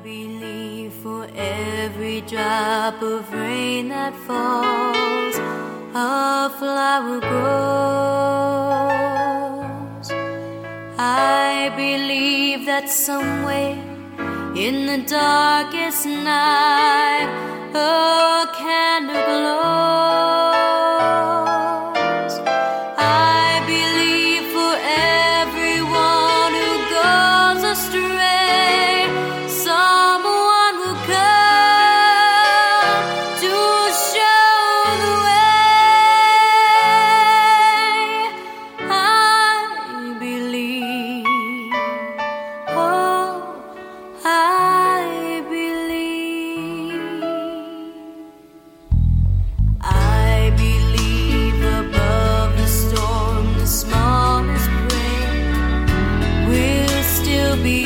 believe for every drop of rain that falls, a flower grows. I believe that somewhere in the darkest night a candle glows. I believe for everyone who goes astray, someone will come to show the way. I believe, oh, I believe. I believe above the storm, the smallest prayer will still be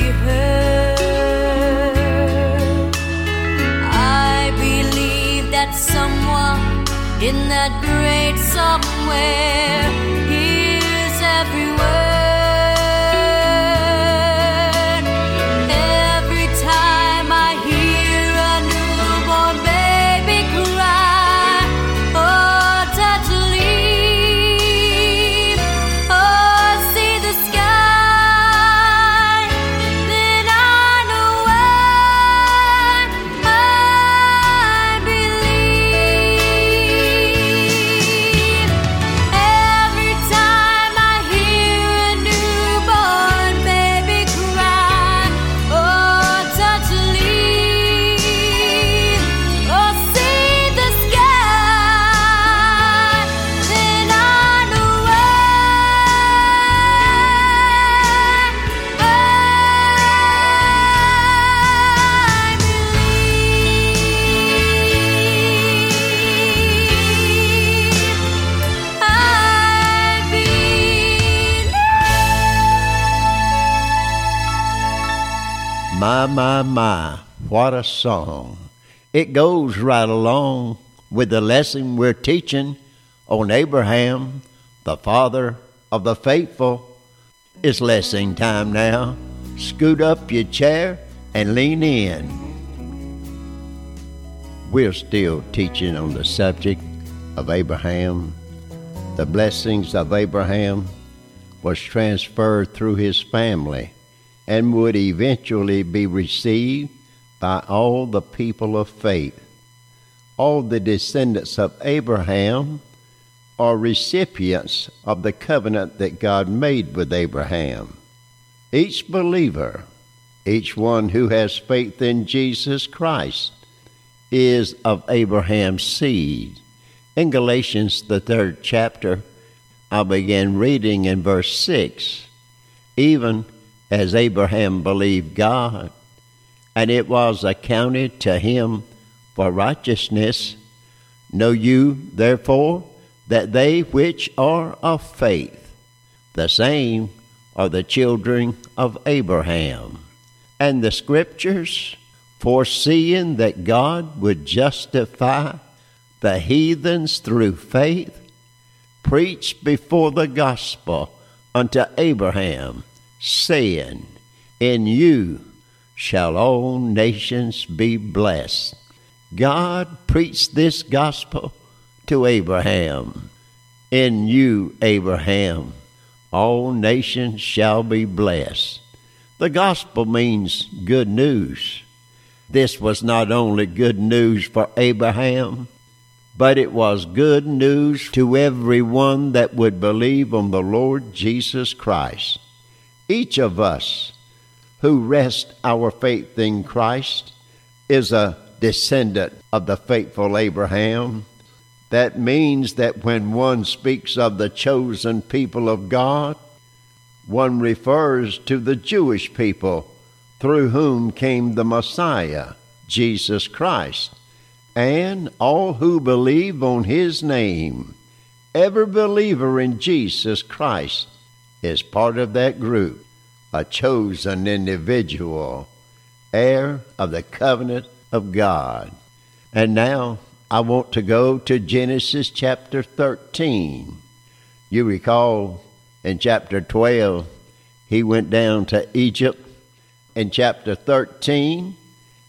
heard. I believe that someone in that great somewhere hears every word. Every time I hear a newborn baby cry, or touch a leaf, or see the sky, then I know I believe. Every time I hear a newborn baby cry, or touch a leaf, or see the sky, then I know I My, what a song. It goes right along with the lesson we're teaching on Abraham, the father of the faithful. It's lesson time now. Scoot up your chair and lean in. We're still teaching on the subject of Abraham. The blessings of Abraham was transferred through his family and would eventually be received by all the people of faith. All the descendants of Abraham are recipients of the covenant that God made with Abraham. Each believer, each one who has faith in Jesus Christ, is of Abraham's seed. In Galatians, the 3rd chapter, I began reading in verse 6. Even as Abraham believed God, and it was accounted to him for righteousness. Know you, therefore, that they which are of faith, the same are the children of Abraham. And the Scriptures, foreseeing that God would justify the heathens through faith, preached before the gospel unto Abraham, saying, in you shall all nations be blessed. God preached this gospel to Abraham. In you, Abraham, all nations shall be blessed. The gospel means good news. This was not only good news for Abraham, but it was good news to everyone that would believe on the Lord Jesus Christ. Each of us who rest our faith in Christ is a descendant of the faithful Abraham. That means that when one speaks of the chosen people of God, one refers to the Jewish people through whom came the Messiah, Jesus Christ, and all who believe on his name. Every believer in Jesus Christ is part of that group, a chosen individual, heir of the covenant of God. And now I want to go to Genesis chapter 13. You recall in chapter 12, he went down to Egypt. In chapter 13,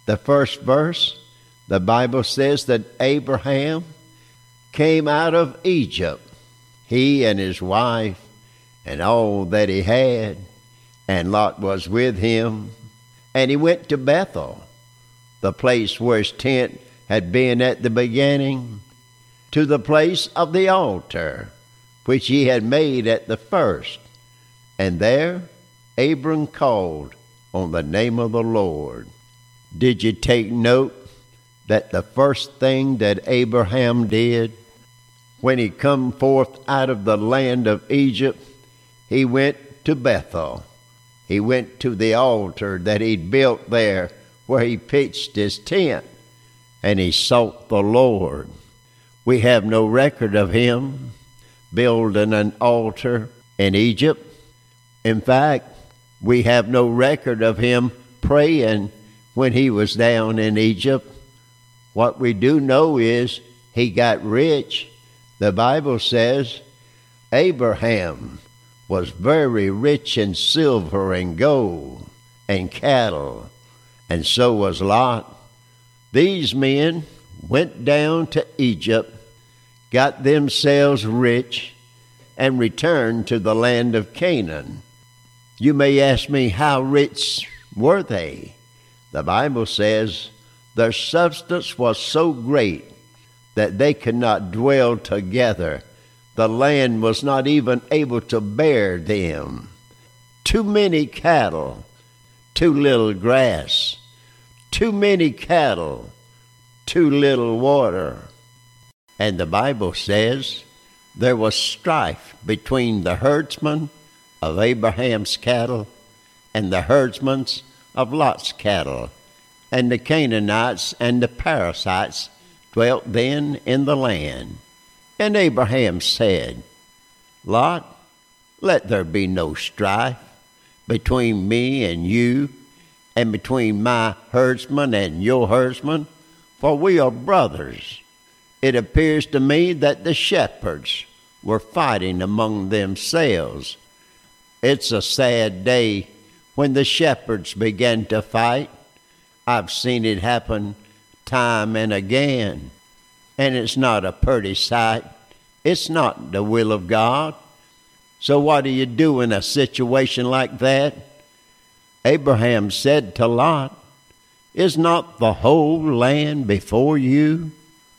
The first verse, the Bible says that Abraham came out of Egypt, he and his wife and all that he had, and Lot was with him. And he went to Bethel, the place where his tent had been at the beginning, to the place of the altar, which he had made at the first. And there Abram called on the name of the Lord. Did you take note that the first thing that Abraham did when he come forth out of the land of Egypt, he went to Bethel. He went to the altar that he'd built there where he pitched his tent, and he sought the Lord. We have no record of him building an altar in Egypt. In fact, we have no record of him praying when he was down in Egypt. What we do know is he got rich. The Bible says Abraham was very rich in silver and gold and cattle, and so was Lot. These men went down to Egypt, got themselves rich, and returned to the land of Canaan. You may ask me, how rich were they? The Bible says their substance was so great that they could not dwell together. The land was not even able to bear them. Too many cattle, too little grass. Too many cattle, too little water. And the Bible says there was strife between the herdsmen of Abraham's cattle and the herdsmen of Lot's cattle. And the Canaanites and the Perizzites dwelt then in the land. And Abraham said, Lot, let there be no strife between me and you, and between my herdsman and your herdsman, for we are brothers. It appears to me that the shepherds were fighting among themselves. It's a sad day when the shepherds began to fight. I've seen it happen time and again, and it's not a pretty sight. It's not the will of God. So what do you do in a situation like that? Abraham said to Lot, is not the whole land before you?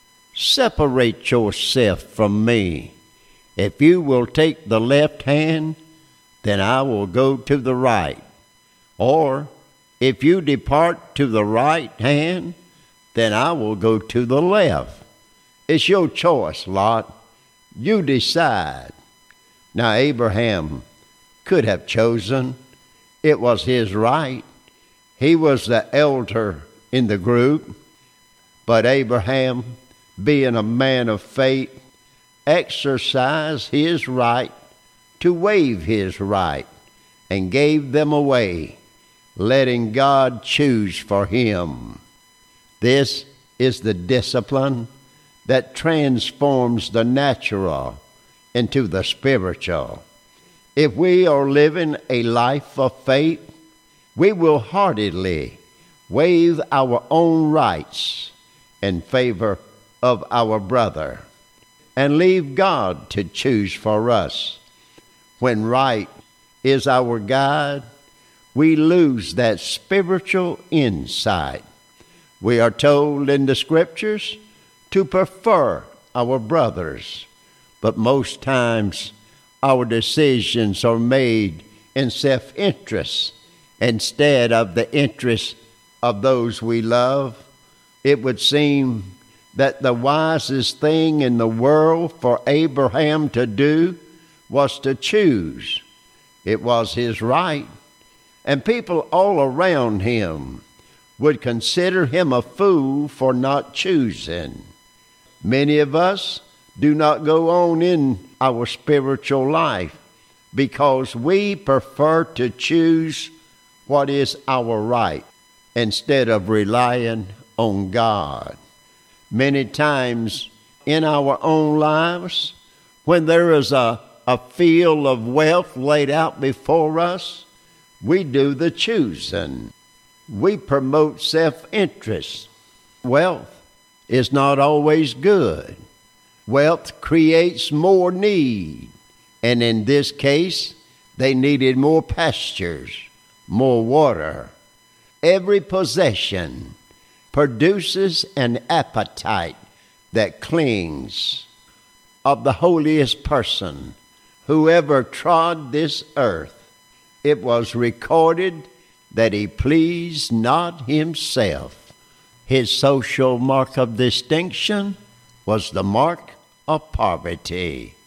Separate yourself from me. If you will take the left hand, then I will go to the right. Or if you depart to the right hand, then I will go to the left. It's your choice, Lot. You decide. Now Abraham could have chosen. It was his right. He was the elder in the group. But Abraham, being a man of faith, exercised his right to waive his right and gave them away, letting God choose for him. This is the discipline that transforms the natural into the spiritual. If we are living a life of faith, we will heartily waive our own rights in favor of our brother and leave God to choose for us. When right is our guide, we lose that spiritual insight. We are told in the Scriptures to prefer our brothers, but most times our decisions are made in self-interest instead of the interest of those we love. It would seem that the wisest thing in the world for Abraham to do was to choose. It was his right, and people all around him would consider him a fool for not choosing. Many of us do not go on in our spiritual life because we prefer to choose what is our right instead of relying on God. Many times in our own lives, when there is a field of wealth laid out before us, we do the choosing. we promote self-interest. Wealth is not always good. Wealth creates more need. And in this case, they needed more pastures, more water. Every possession produces an appetite that clings. Of the holiest person who ever trod this earth, it was recorded that he pleased not himself. His social mark of distinction was the mark of poverty.